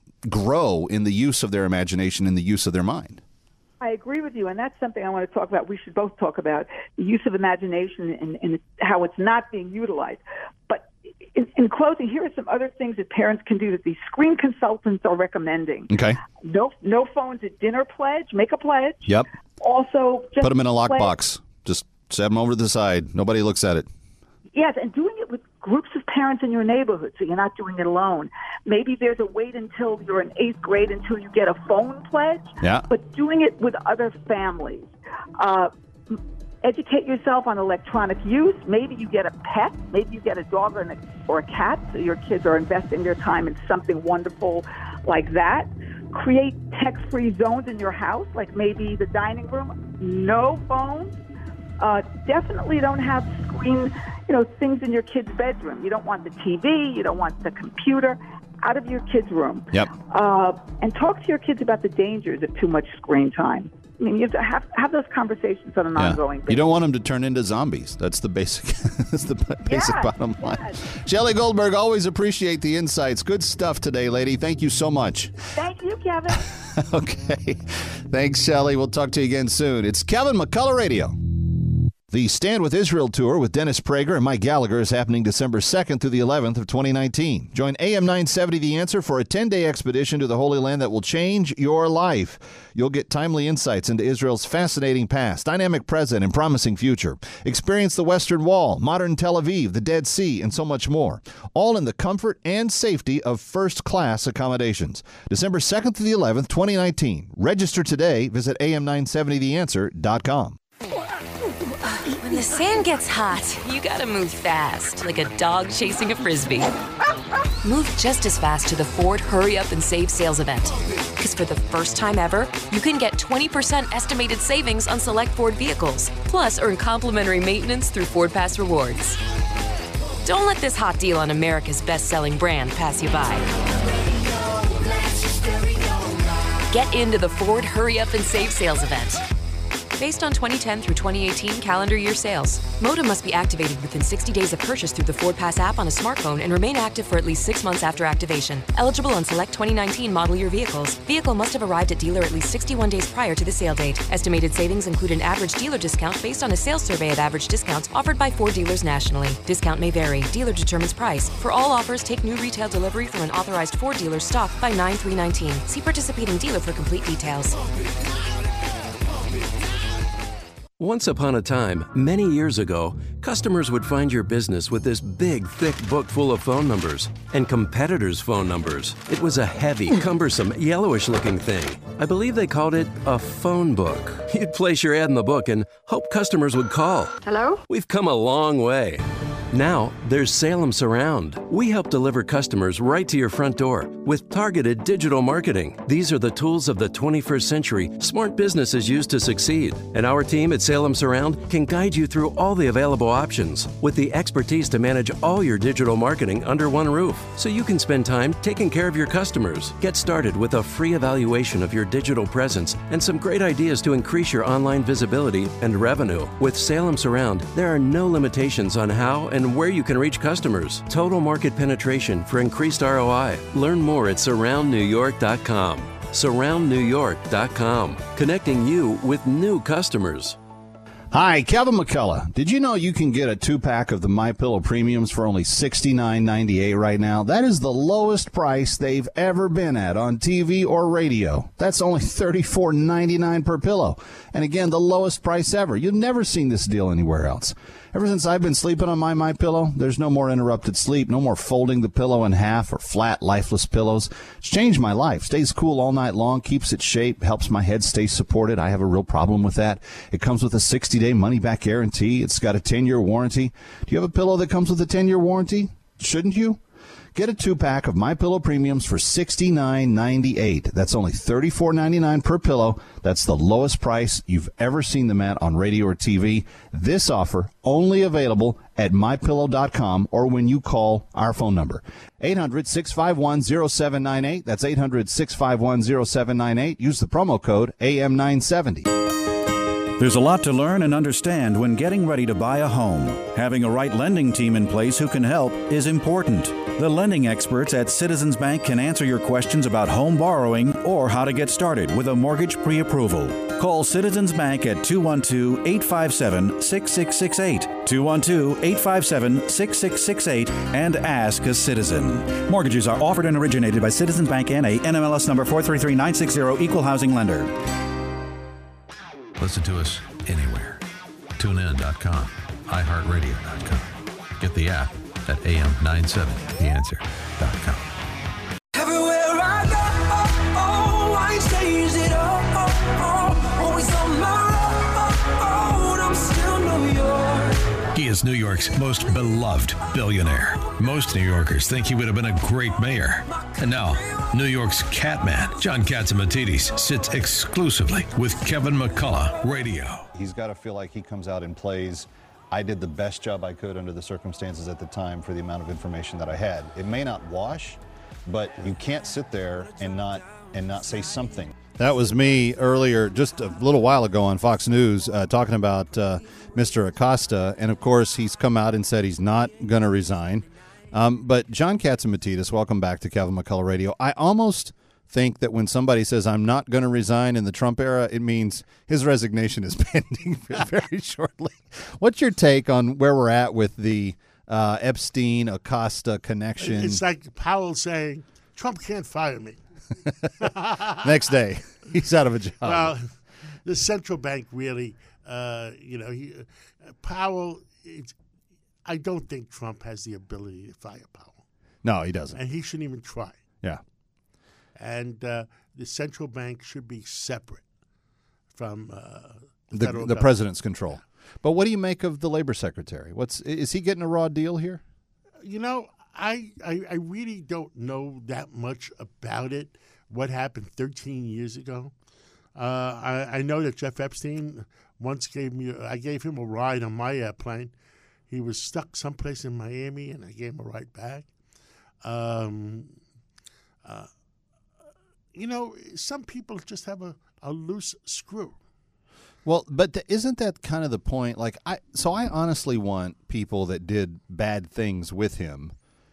grow in the use of their imagination and the use of their mind. I agree with you, and that's something I want to talk about. We should both talk about the use of imagination and, and how it's not being utilized. But in, in closing, here are some other things that parents can do that these screen consultants are recommending. Okay. No, no phones at dinner pledge. Make a pledge. Yep. Also, just put them in a pledge. lockbox. Just set them over to the side. Nobody looks at it. Yes, and doing it with groups of parents in your neighborhood, so you're not doing it alone. Maybe there's a wait until you're in eighth grade until you get a phone pledge. Yeah. But doing it with other families. Uh, educate yourself on electronic use. Maybe you get a pet. Maybe you get a dog or, an, or a cat, so your kids are investing their time in something wonderful like that. Create tech-free zones in your house, like maybe the dining room. No phones. Uh, definitely don't have screen, you know, things in your kid's bedroom. You don't want the T V. You don't want the computer out of your kid's room. Yep. Uh, and talk to your kids about the dangers of too much screen time. I mean, you have to have, have those conversations on an yeah. ongoing basis. You don't want them to turn into zombies. That's the basic that's the basic yes, bottom line. Yes. Shelley Goldberg, always appreciate the insights. Good stuff today, lady. Thank you so much. Thank you, Kevin. Okay. Thanks, Shelley. We'll talk to you again soon. It's Kevin McCullough Radio. The Stand With Israel Tour with Dennis Prager and Mike Gallagher is happening December second through the eleventh of twenty nineteen. Join A M nine seventy The Answer for a ten-day expedition to the Holy Land that will change your life. You'll get timely insights into Israel's fascinating past, dynamic present, and promising future. Experience the Western Wall, modern Tel Aviv, the Dead Sea, and so much more. All in the comfort and safety of first-class accommodations. December second through the eleventh, twenty nineteen. Register today. Visit A M nine seventy the answer dot com. When the sand gets hot, you gotta move fast, like a dog chasing a Frisbee. Move just as fast to the Ford Hurry Up and Save sales event. Because for the first time ever, you can get twenty percent estimated savings on select Ford vehicles. Plus, earn complimentary maintenance through Ford Pass Rewards. Don't let this hot deal on America's best-selling brand pass you by. Get into the Ford Hurry Up and Save sales event. Based on twenty ten through twenty eighteen calendar year sales. Modem must be activated within sixty days of purchase through the Ford Pass app on a smartphone and remain active for at least six months after activation. Eligible on select twenty nineteen model year vehicles. Vehicle must have arrived at dealer at least sixty-one days prior to the sale date. Estimated savings include an average dealer discount based on a sales survey of average discounts offered by Ford dealers nationally. Discount may vary. Dealer determines price. For all offers, take new retail delivery from an authorized Ford dealer stock by nine three nineteen. See participating dealer for complete details. Once upon a time, many years ago, customers would find your business with this big, thick book full of phone numbers and competitors' phone numbers. It was a heavy, cumbersome, yellowish-looking thing. I believe they called it a phone book. You'd place your ad in the book and hope customers would call. Hello? We've come a long way. Now, there's Salem Surround. We help deliver customers right to your front door with targeted digital marketing. These are the tools of the twenty-first century smart businesses use to succeed. And our team at Salem Surround can guide you through all the available options with the expertise to manage all your digital marketing under one roof, so you can spend time taking care of your customers. Get started with a free evaluation of your digital presence and some great ideas to increase your online visibility and revenue. With Salem Surround, there are no limitations on how and where you can reach customers. Total market penetration for increased R O I. Learn more at surround new york dot com. surround new york dot com. Connecting you with new customers. Hi, Kevin McCullough. Did you know you can get a two-pack of the MyPillow Premiums for only sixty-nine ninety-eight right now? That is the lowest price they've ever been at on T V or radio. That's only thirty-four ninety-nine per pillow. And again, the lowest price ever. You've never seen this deal anywhere else. Ever since I've been sleeping on my MyPillow, there's no more interrupted sleep, no more folding the pillow in half or flat, lifeless pillows. It's changed my life. Stays cool all night long, keeps its shape, helps my head stay supported. I have a real problem with that. It comes with a sixty-day money-back guarantee. It's got a ten-year warranty. Do you have a pillow that comes with a ten-year warranty? Shouldn't you? Get a two-pack of MyPillow Premiums for sixty-nine ninety-eight. That's only thirty-four ninety-nine per pillow. That's the lowest price you've ever seen them at on radio or T V. This offer only available at my pillow dot com or when you call our phone number. eight hundred, six five one, zero seven nine eight. That's eight hundred, six five one, zero seven nine eight. Use the promo code A M nine seventy. There's a lot to learn and understand when getting ready to buy a home. Having a right lending team in place who can help is important. The lending experts at Citizens Bank can answer your questions about home borrowing or how to get started with a mortgage pre-approval. Call Citizens Bank at two one two, eight five seven, six six six eight, two one two, eight five seven, six six six eight, and ask a citizen. Mortgages are offered and originated by Citizens Bank N A, N M L S number four three three nine six zero, Equal Housing Lender. Listen to us anywhere. tune in dot com, i heart radio dot com. Get the app at A M nine seventy the answer dot com. Everywhere I go, oh, oh, I change it all, oh, oh, always on my road, I'm still New York. He is New York's most beloved billionaire. Most New Yorkers think he would have been a great mayor. And now, New York's Catman, John Catsimatidis, sits exclusively with Kevin McCullough Radio. He's got to feel like he comes out and plays, I did the best job I could under the circumstances at the time for the amount of information that I had. It may not wash, but you can't sit there and not and not say something. That was me earlier, just a little while ago on Fox News, uh, talking about uh, Mister Acosta. And, of course, he's come out and said he's not going to resign. Um, but John Catsimatidis, welcome back to Kevin McCullough Radio. I almost think that when somebody says, I'm not going to resign in the Trump era, it means his resignation is pending very shortly. What's your take on where we're at with the uh, Epstein-Acosta connection? It's like Powell saying, Trump can't fire me. Next day, he's out of a job. Well, the central bank really, uh, you know, he, uh, Powell, it's, I don't think Trump has the ability to fire Powell. No, he doesn't. And he shouldn't even try. Yeah. And uh, the central bank should be separate from uh, the, The, federal the government. president's control. But what do you make of the labor secretary? What's is he getting a raw deal here? You know, I, I I really don't know that much about it. What happened thirteen years ago? Uh, I, I know that Jeff Epstein once gave me. I gave him a ride on my airplane. He was stuck someplace in Miami, and I gave him a ride back. Um, uh, you know, some people just have a, a loose screw. Well, but th- isn't that kind of the point? Like, I so I honestly want people that did bad things with him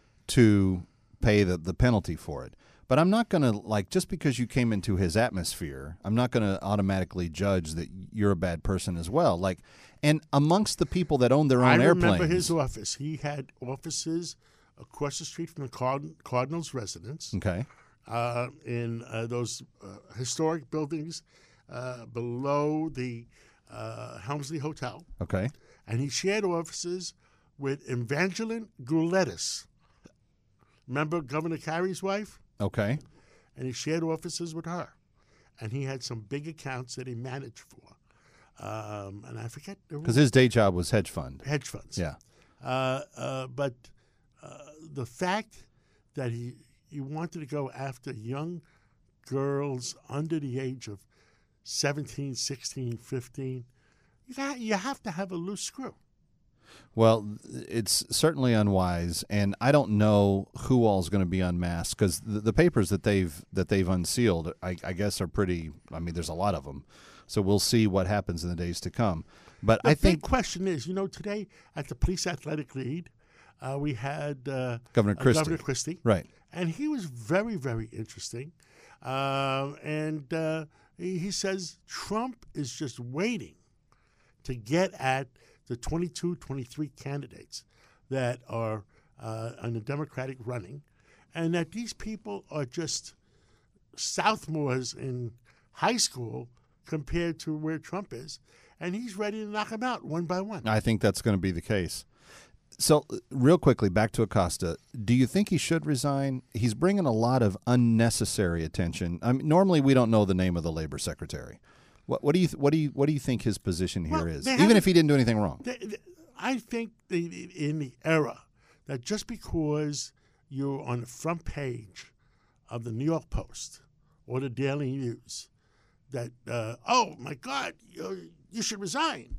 to pay the, the penalty for it. But I'm not going to, like, just because you came into his atmosphere, I'm not going to automatically judge that you're a bad person as well. Like, and amongst the people that own their own I airplanes. remember his office. He had offices across the street from the Card- Cardinals' residence. Okay. Uh, in uh, those uh, historic buildings uh, below the uh, Helmsley Hotel. Okay. And he shared offices with Evangeline Gouletis. Remember Governor Carey's wife? Okay. And he shared offices with her. And he had some big accounts that he managed for. Um, and I forget. Because his day job was hedge fund. Hedge funds. Yeah. Uh, uh, but uh, the fact that he, he wanted to go after young girls under the age of seventeen, sixteen, fifteen, you, got, you have to have a loose screw. Well, it's certainly unwise, and I don't know who all is going to be unmasked because the, the papers that they've that they've unsealed, I, I guess, are pretty. I mean, there's a lot of them, so we'll see what happens in the days to come. But the I big think question is, you know, today at the Police Athletic League, uh, we had uh, Governor uh, Christie. Governor Christie, Right, and he was very, very interesting. Uh, and uh, he, he says Trump is just waiting to get at the twenty-two, twenty-three candidates that are uh, on the Democratic running, and that these people are just sophomores in high school compared to where Trump is, and he's ready to knock them out one by one. I think that's going to be the case. So, real quickly, back to Acosta. Do you think he should resign? He's bringing a lot of unnecessary attention. I mean, normally, we don't know the name of the labor secretary. What, what do you what do you what do you think his position here Well, is? they Even haven't- if he didn't do anything wrong. They- they- I think they, in the era that just because you're on the front page of the New York Post or the Daily News, that uh, oh my God, you, you should resign.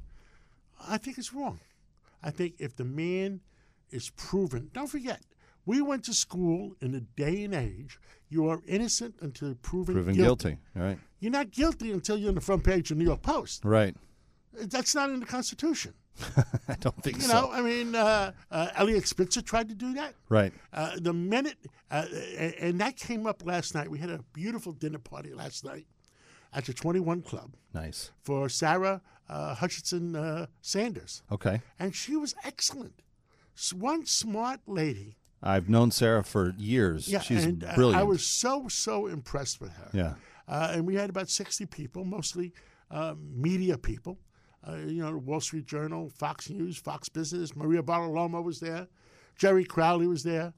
I think it's wrong. I think if the man is proven, don't forget, we went to school in a day and age. You are innocent until proven, Proven guilty. guilty. Right. You're not guilty until you're on the front page of the New York Post. Right. That's not in the Constitution. I don't think You so. know, I mean, uh, uh, Elliot Spitzer tried to do that. Right. Uh, the minute, uh, and, and that came up last night. We had a beautiful dinner party last night at the twenty-one Club. Nice. For Sarah uh, Hutchinson uh, Sanders. Okay. And she was excellent. S- One smart lady. I've known Sarah for years. Yeah, She's and uh, brilliant. I was so, so impressed with her. Yeah. Uh, and we had about sixty people, mostly uh, media people. Uh, you know, Wall Street Journal, Fox News, Fox Business. Maria Bartiromo was there. Jerry Crowley was there.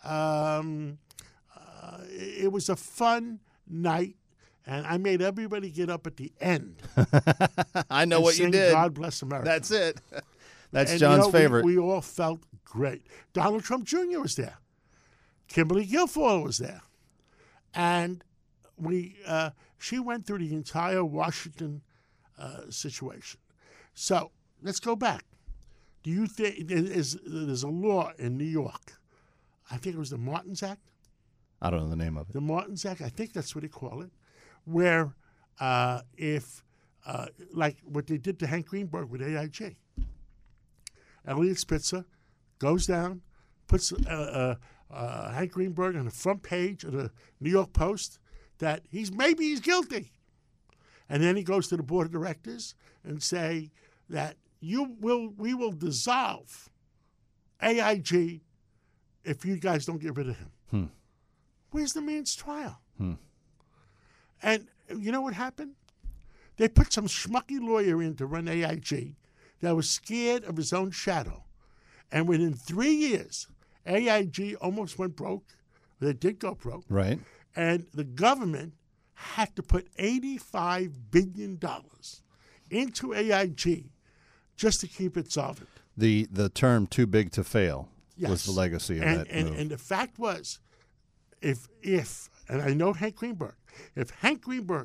Um, uh, it, it was a fun night, and I made everybody get up at the end. I know and what you sing did. God Bless America. That's it. That's And, John's you know, we- favorite. We, all felt great. Donald Trump Junior was there. Kimberly Guilfoyle was there. And we, uh, she went through the entire Washington uh, situation. So let's go back. Do you think there's, there's a law in New York? I think it was the Martins Act. I don't know the name of it. The Martins Act, I think that's what they call it, where uh, if, uh, like what they did to Hank Greenberg with A I G, Elliot Spitzer goes down, puts uh, uh, uh, Hank Greenberg on the front page of the New York Post, that he's maybe he's guilty. And then he goes to the board of directors and say that you will we will dissolve A I G if you guys don't get rid of him. Hmm. Where's the man's trial? Hmm. And you know what happened? They put some schmucky lawyer in to run A I G that was scared of his own shadow. And within three years, A I G almost went broke. They did go broke. Right. And the government had to put eighty-five billion dollars into A I G just to keep it solvent. The the term "too big to fail" Yes. was the legacy of and, that and, move. And the fact was, if if and I know Hank Greenberg, if Hank Greenberg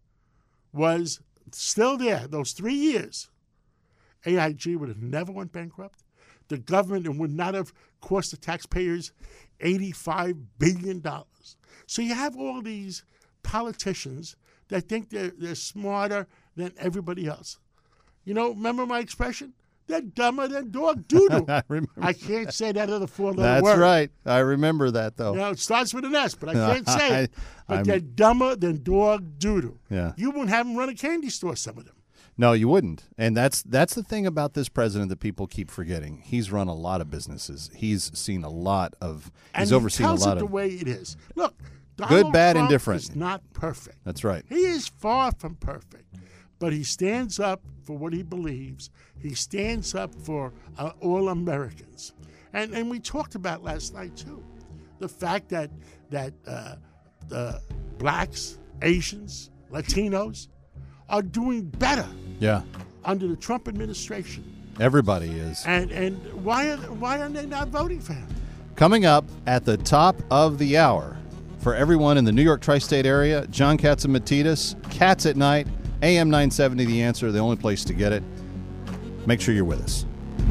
was still there those three years, A I G would have never went bankrupt. The government would not have cost the taxpayers eighty-five billion dollars. So you have all these politicians that think they're, they're smarter than everybody else. You know, remember my expression? They're dumber than dog doo-doo. I remember. I can't say that other four-letter That's word. right. I remember that, though. You know, it starts with an S, but I can't say it. But I'm- they're dumber than dog doo-doo. Yeah. You wouldn't have them run a candy store, some of them. No, you wouldn't. And that's that's the thing about this president that people keep forgetting. He's run a lot of businesses. He's seen a lot of. And He's he overseen a tells lot it the of. way it is. Look, Donald Good, bad, Trump and different. is not perfect. That's right. He is far from perfect, but he stands up for what he believes. He stands up for uh, all Americans, and and we talked about last night too, the fact that that uh, the blacks, Asians, Latinos are doing better Yeah. under the Trump administration, Everybody is. and and why are why are they not voting for him? Coming up at the top of the hour, for everyone in the New York tri-state area, John Catsimatidis, Cats at Night, A M nine seventy, The Answer, the only place to get it. Make sure you're with us.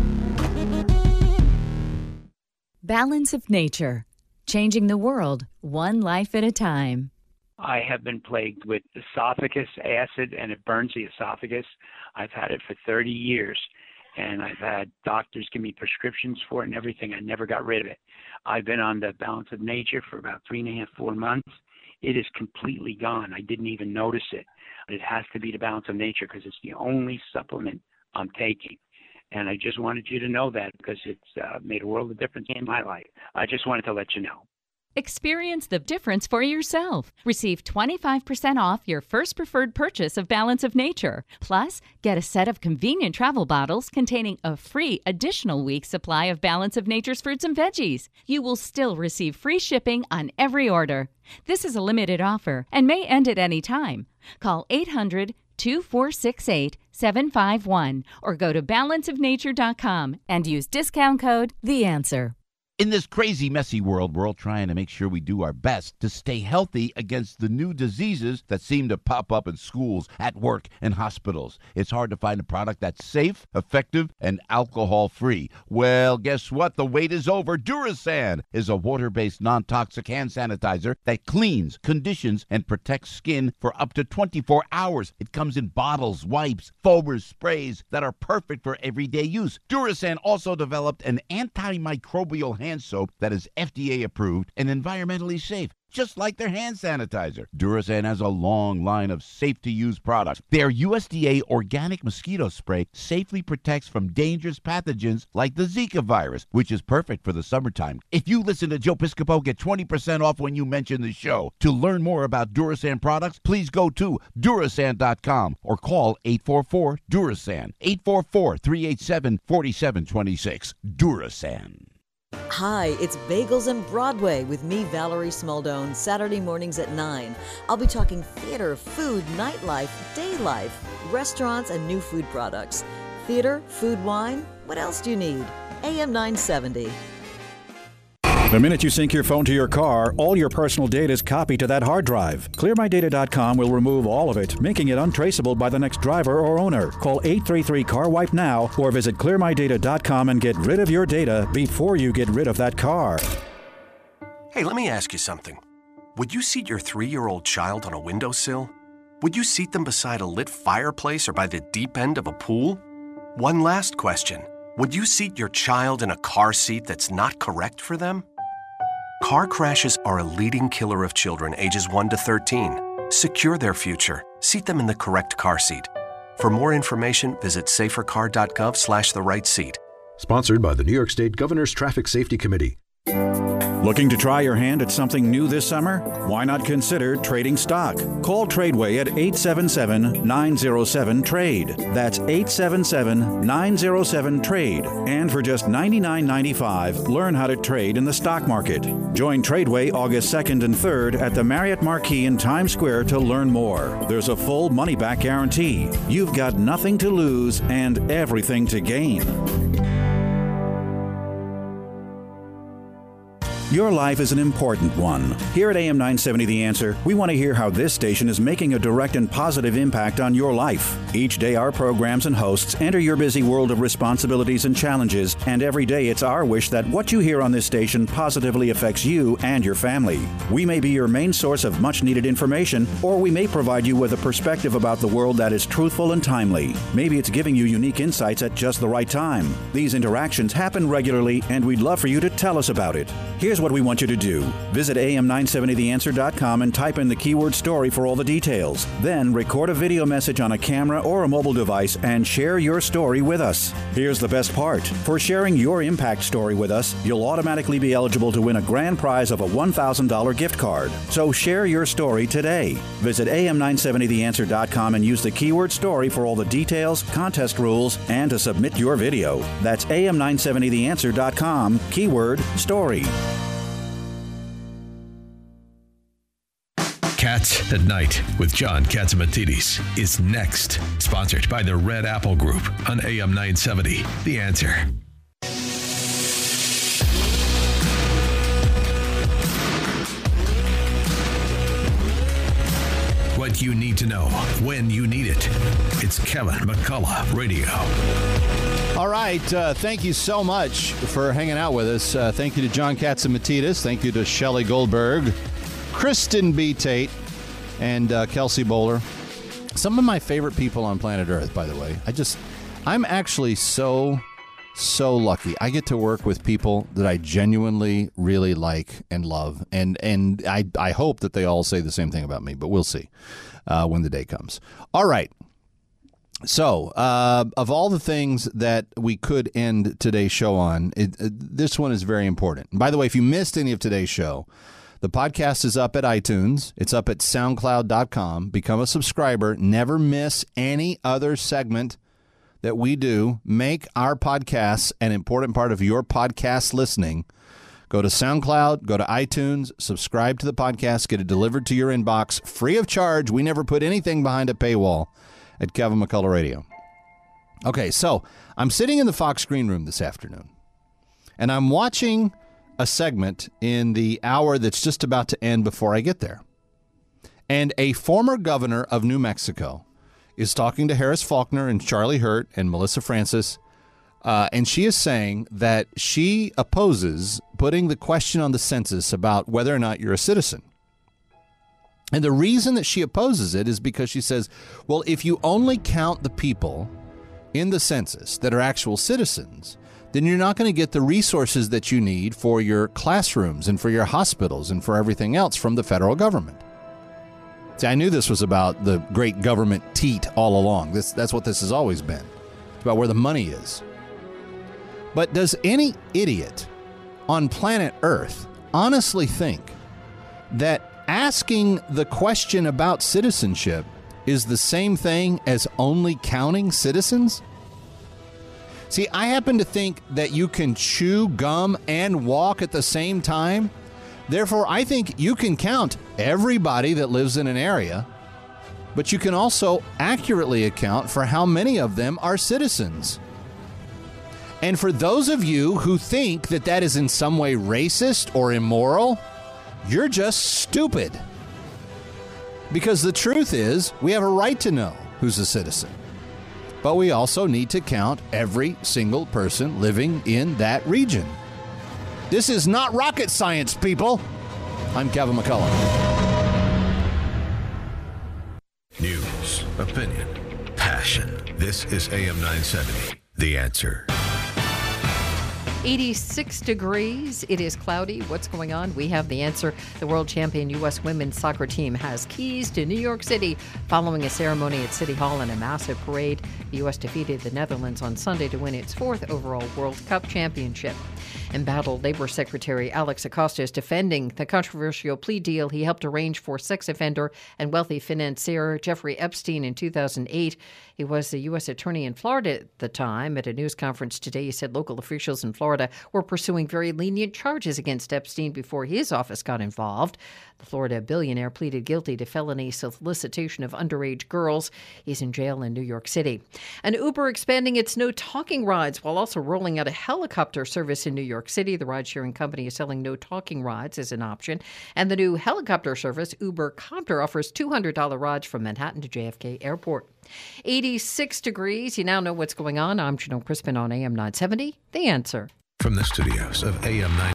Balance of Nature. Changing the world, one life at a time. I have been plagued with esophagus acid, and it burns the esophagus. I've had it for thirty years, and I've had doctors give me prescriptions for it and everything. I never got rid of it. I've been on the Balance of Nature for about three and a half, four months. It is completely gone. I didn't even notice it. It has to be the Balance of Nature because it's the only supplement I'm taking. And I just wanted you to know that because it's uh, made a world of difference in my life. I just wanted to let you know. Experience the difference for yourself. Receive twenty-five percent off your first preferred purchase of Balance of Nature. Plus, get a set of convenient travel bottles containing a free additional week supply of Balance of Nature's fruits and veggies. You will still receive free shipping on every order. This is a limited offer and may end at any time. Call eight hundred, two four six eight, seven five one or go to balance of nature dot com and use discount code The Answer. In this crazy, messy world, we're all trying to make sure we do our best to stay healthy against the new diseases that seem to pop up in schools, at work, and hospitals. It's hard to find a product that's safe, effective, and alcohol-free. Well, guess what? The wait is over. Durasan is a water-based, non-toxic hand sanitizer that cleans, conditions, and protects skin for up to twenty-four hours. It comes in bottles, wipes, foamers, sprays that are perfect for everyday use. Durasan also developed an antimicrobial hand soap that is F D A approved and environmentally safe, just like their hand sanitizer. Durasan has a long line of safe-to-use products. Their U S D A organic mosquito spray safely protects from dangerous pathogens like the Zika virus, which is perfect for the summertime. If you listen to Joe Piscopo, get twenty percent off when you mention the show. To learn more about Durasan products, please go to Durasan dot com or call eight four four, Durasan, eight four four, three eight seven, four seven two six. Durasan. Hi, it's Bagels and Broadway with me, Valerie Smaldone, Saturday mornings at nine. I'll be talking theater, food, nightlife, day life, restaurants, and new food products. Theater, food, wine, what else do you need? A M nine seventy. The minute you sync your phone to your car, all your personal data is copied to that hard drive. clear my data dot com will remove all of it, making it untraceable by the next driver or owner. Call eight three three, car wipe now or visit clear my data dot com and get rid of your data before you get rid of that car. Hey, let me ask you something. Would you seat your three-year-old child on a windowsill? Would you seat them beside a lit fireplace or by the deep end of a pool? One last question. Would you seat your child in a car seat that's not correct for them? Car crashes are a leading killer of children ages one to thirteen. Secure their future. Seat them in the correct car seat. For more information, visit safercar.gov slash the right seat. Sponsored by the New York State Governor's Traffic Safety Committee. Looking to try your hand at something new this summer? Why not consider trading stock? Call Tradeway at eight seven seven, nine zero seven, TRADE. That's eight seven seven, nine zero seven, TRADE. And for just ninety-nine ninety-five, learn how to trade in the stock market. Join Tradeway August second and third at the Marriott Marquis in Times Square to learn more. There's a full money-back guarantee. You've got nothing to lose and everything to gain. Your life is an important one. Here at A M nine seventy The Answer, we want to hear how this station is making a direct and positive impact on your life. Each day, our programs and hosts enter your busy world of responsibilities and challenges, and every day it's our wish that what you hear on this station positively affects you and your family. We may be your main source of much-needed information, or we may provide you with a perspective about the world that is truthful and timely. Maybe it's giving you unique insights at just the right time. These interactions happen regularly, and we'd love for you to tell us about it. Here's what we want you to do. Visit A M nine seventy the answer dot com and type in the keyword story for all the details. Then record a video message on a camera or a mobile device and share your story with us. Here's the best part. For sharing your impact story with us, you'll automatically be eligible to win a grand prize of a one thousand dollars gift card. So share your story today. Visit A M nine seventy the answer dot com and use the keyword story for all the details, contest rules, and to submit your video. That's A M nine seventy the answer dot com, keyword story. Cats at Night with John Catsimatidis is next. Sponsored by the Red Apple Group on A M nine seventy. The Answer. What you need to know when you need it. It's Kevin McCullough Radio. All right. Uh, thank you so much for hanging out with us. Uh, thank you to John Catsimatidis. Thank you to Shelley Goldberg, Kristen B. Tate, and uh, Kelsey Bowler. Some of my favorite people on planet Earth, by the way. I just, I'm actually so, so lucky. I get to work with people that I genuinely really like and love. And and I, I hope that they all say the same thing about me, but we'll see uh, when the day comes. All right. So, uh, of all the things that we could end today's show on, it, it, this one is very important. And by the way, if you missed any of today's show, the podcast is up at iTunes. It's up at soundcloud dot com. Become a subscriber. Never miss any other segment that we do. Make our podcasts an important part of your podcast listening. Go to SoundCloud, go to iTunes, subscribe to the podcast, get it delivered to your inbox free of charge. We never put anything behind a paywall at Kevin McCullough Radio. Okay, so I'm sitting in the Fox Green Room this afternoon, and I'm watching a segment in the hour that's just about to end before I get there. And a former governor of New Mexico is talking to Harris Faulkner and Charlie Hurt and Melissa Francis, uh, and she is saying that she opposes putting the question on the census about whether or not you're a citizen. And the reason that she opposes it is because she says, well, if you only count the people in the census that are actual citizens, then you're not going to get the resources that you need for your classrooms and for your hospitals and for everything else from the federal government. See, I knew this was about the great government teat all along. This, that's what this has always been. It's about where the money is. But does any idiot on planet Earth honestly think that asking the question about citizenship is the same thing as only counting citizens? See, I happen to think that you can chew gum and walk at the same time. Therefore, I think you can count everybody that lives in an area, but you can also accurately account for how many of them are citizens. And for those of you who think that that is in some way racist or immoral, you're just stupid. Because the truth is, we have a right to know who's a citizen. But we also need to count every single person living in that region. This is not rocket science, people. I'm Kevin McCullough. News, opinion, passion. This is A M nine seventy, The Answer. eighty-six degrees. It is cloudy. What's going on? We have the answer. The world champion U S women's soccer team has keys to New York City following a ceremony at City Hall and a massive parade. The U S defeated the Netherlands on Sunday to win its fourth overall World Cup championship. Embattled Labor Secretary Alex Acosta is defending the controversial plea deal he helped arrange for sex offender and wealthy financier Jeffrey Epstein in two thousand eight. He was the U S attorney in Florida at the time. At a news conference today, he said local officials in Florida were pursuing very lenient charges against Epstein before his office got involved. The Florida billionaire pleaded guilty to felony solicitation of underage girls. He's in jail in New York City. And Uber expanding its no-talking rides while also rolling out a helicopter service in New York City. The ride-sharing company is selling no-talking rides as an option. And the new helicopter service, Uber Copter, offers two hundred dollars rides from Manhattan to J F K Airport. eighty-six degrees. You now know what's going on. I'm Janelle Crispin on A M nine seventy. The Answer. From the studios of A M nine